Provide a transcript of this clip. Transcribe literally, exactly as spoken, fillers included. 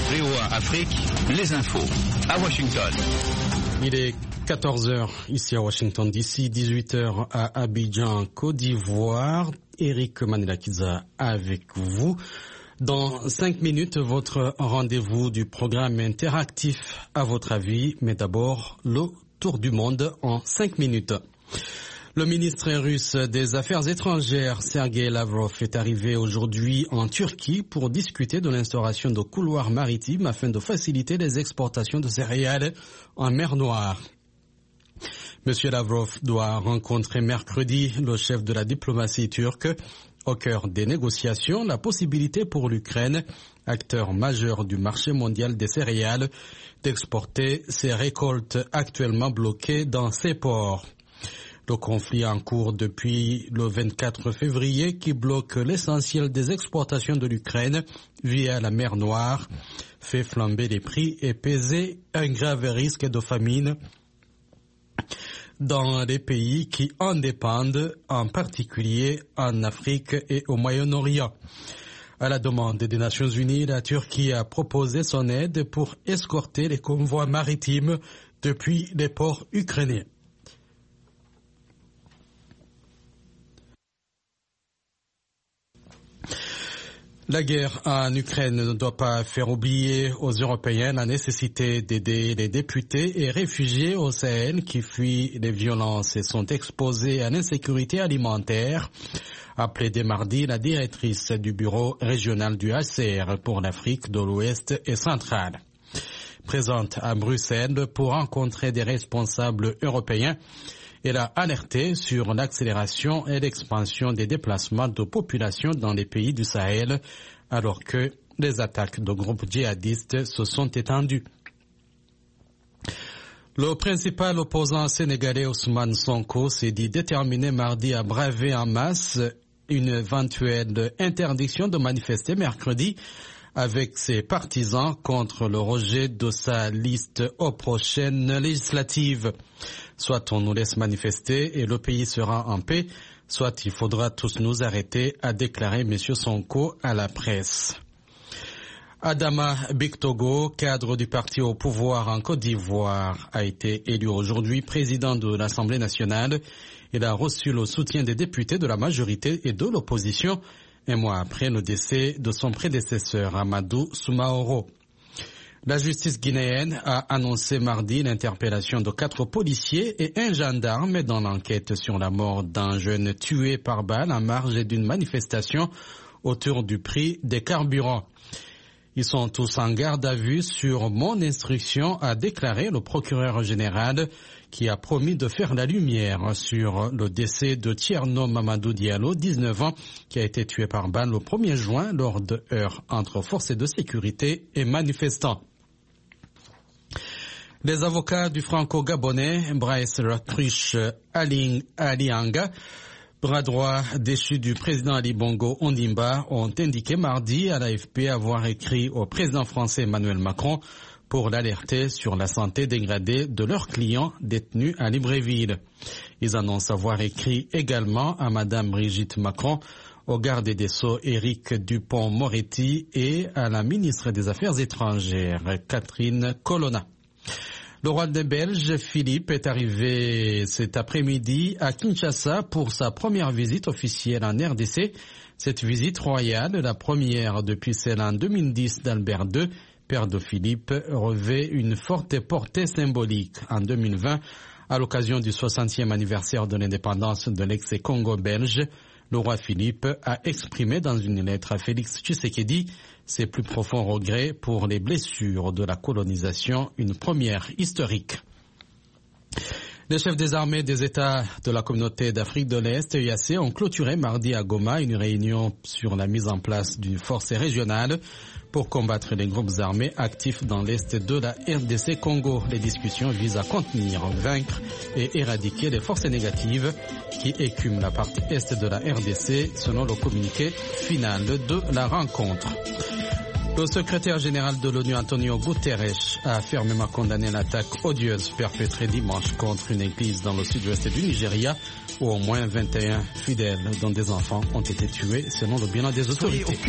V O A Afrique, les infos à Washington. Il est quatorze heures ici à Washington D C, dix-huit heures à Abidjan, Côte d'Ivoire. Eric Manelakiza avec vous. Dans cinq minutes, votre rendez-vous du programme interactif à votre avis, mais d'abord le tour du monde en cinq minutes. Le ministre russe des Affaires étrangères, Sergei Lavrov, est arrivé aujourd'hui en Turquie pour discuter de l'instauration de couloirs maritimes afin de faciliter les exportations de céréales en mer Noire. Monsieur Lavrov doit rencontrer mercredi le chef de la diplomatie turque. Au cœur des négociations, la possibilité pour l'Ukraine, acteur majeur du marché mondial des céréales, d'exporter ses récoltes actuellement bloquées dans ses ports. Le conflit en cours depuis le vingt-quatre février qui bloque l'essentiel des exportations de l'Ukraine via la mer Noire fait flamber les prix et peser un grave risque de famine dans les pays qui en dépendent, en particulier en Afrique et au Moyen-Orient. À la demande des Nations Unies, la Turquie a proposé son aide pour escorter les convois maritimes depuis les ports ukrainiens. La guerre en Ukraine ne doit pas faire oublier aux Européens la nécessité d'aider les députés et réfugiés au Sahel qui fuient les violences et sont exposés à l'insécurité alimentaire, a plaidé mardi la directrice du bureau régional du H C R pour l'Afrique de l'Ouest et centrale. Présente à Bruxelles pour rencontrer des responsables européens, elle a alerté sur l'accélération et l'expansion des déplacements de population dans les pays du Sahel, alors que les attaques de groupes djihadistes se sont étendues. Le principal opposant sénégalais Ousmane Sonko s'est dit déterminé mardi à braver en masse une éventuelle interdiction de manifester mercredi avec ses partisans contre le rejet de sa liste aux prochaines législatives. Soit on nous laisse manifester et le pays sera en paix, soit il faudra tous nous arrêter, a déclaré M. Sonko à la presse. Adama Bictogo, cadre du parti au pouvoir en Côte d'Ivoire, a été élu aujourd'hui président de l'Assemblée nationale. Il a reçu le soutien des députés de la majorité et de l'opposition, un mois après le décès de son prédécesseur Amadou Soumaoro. La justice guinéenne a annoncé mardi l'interpellation de quatre policiers et un gendarme dans l'enquête sur la mort d'un jeune tué par balle en marge d'une manifestation autour du prix des carburants. Ils sont tous en garde à vue sur mon instruction, a déclaré le procureur général qui a promis de faire la lumière sur le décès de Thierno Mamadou Diallo, dix-neuf ans, qui a été tué par balle le premier juin lors de heurts entre forces de sécurité et manifestants. Les avocats du franco-gabonais Bryce Rattrich Alianga, bras droit déchu du président Ali Bongo Ondimba, ont indiqué mardi à l'A F P avoir écrit au président français Emmanuel Macron pour l'alerter sur la santé dégradée de leurs clients détenus à Libreville. Ils annoncent avoir écrit également à Madame Brigitte Macron, au garde des Sceaux Éric Dupond-Moretti et à la ministre des Affaires étrangères Catherine Colonna. Le roi des Belges, Philippe, est arrivé cet après-midi à Kinshasa pour sa première visite officielle en R D C. Cette visite royale, la première depuis celle en deux mille dix d'Albert deux, père de Philippe, revêt une forte portée symbolique. En deux mille vingt, à l'occasion du soixantième anniversaire de l'indépendance de l'ex-Congo belge, le roi Philippe a exprimé dans une lettre à Félix Tshisekedi ses plus profonds regrets pour les blessures de la colonisation, une première historique. Les chefs des armées des États de la communauté d'Afrique de l'Est, E A C, ont clôturé mardi à Goma une réunion sur la mise en place d'une force régionale pour combattre les groupes armés actifs dans l'Est de la R D C Congo. Les discussions visent à contenir, vaincre et éradiquer les forces négatives qui écument la partie Est de la R D C, selon le communiqué final de la rencontre. Le secrétaire général de l'ONU, Antonio Guterres, a fermement condamné l'attaque odieuse perpétrée dimanche contre une église dans le sud-ouest du Nigeria, où au moins vingt et un fidèles, dont des enfants, ont été tués, selon le bilan des autorités.